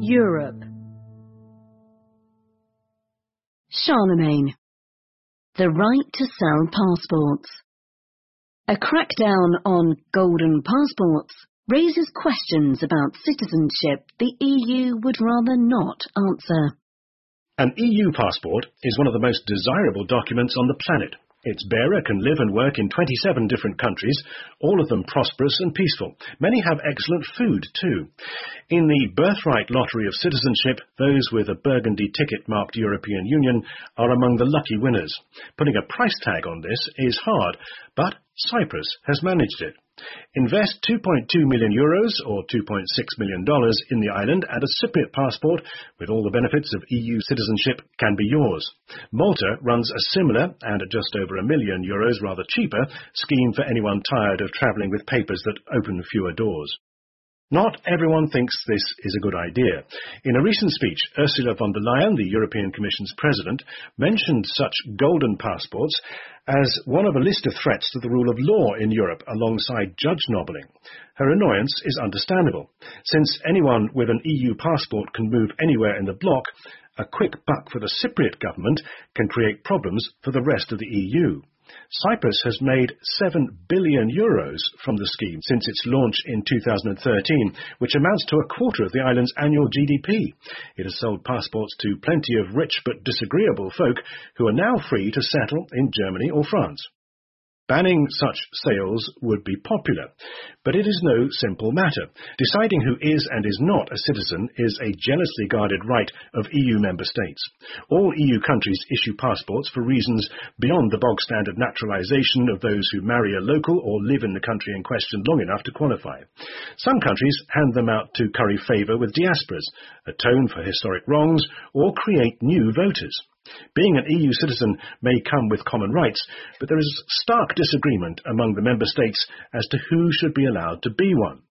Europe. Charlemagne. The right to sell passports. A crackdown on golden passports raises questions about citizenship the EU would rather not answer. An EU passport is one of the most desirable documents on the planet. Its bearer can live and work in 27 different countries, all of them prosperous and peaceful. Many have excellent food, too. In the birthright lottery of citizenship, those with a burgundy ticket marked European Union are among the lucky winners. Putting a price tag on this is hard, but Cyprus has managed it. Invest €2.2 million or $2.6 million in the island and a Cypriot passport with all the benefits of EU citizenship can be yours. Malta runs a similar and at just over €1 million, rather cheaper, scheme for anyone tired of travelling with papers that open fewer doors. Not everyone thinks this is a good idea. In a recent speech, Ursula von der Leyen, the European Commission's president, mentioned such golden passports as one of a list of threats to the rule of law in Europe alongside judge nobbling. Her annoyance is understandable. Since anyone with an EU passport can move anywhere in the bloc, a quick buck for the Cypriot government can create problems for the rest of the EU. Cyprus has made €7 billion from the scheme since its launch in 2013, which amounts to a quarter of the island's annual GDP. It has sold passports to plenty of rich but disagreeable folk who are now free to settle in Germany or France. Banning such sales would be popular, but it is no simple matter. Deciding who is and is not a citizen is a jealously guarded right of EU member states. All EU countries issue passports for reasons beyond the bog-standard naturalisation of those who marry a local or live in the country in question long enough to qualify. Some countries hand them out to curry favour with diasporas, atone for historic wrongs, or create new voters. Being an EU citizen may come with common rights, but there is stark disagreement among the member states as to who should be allowed to be one.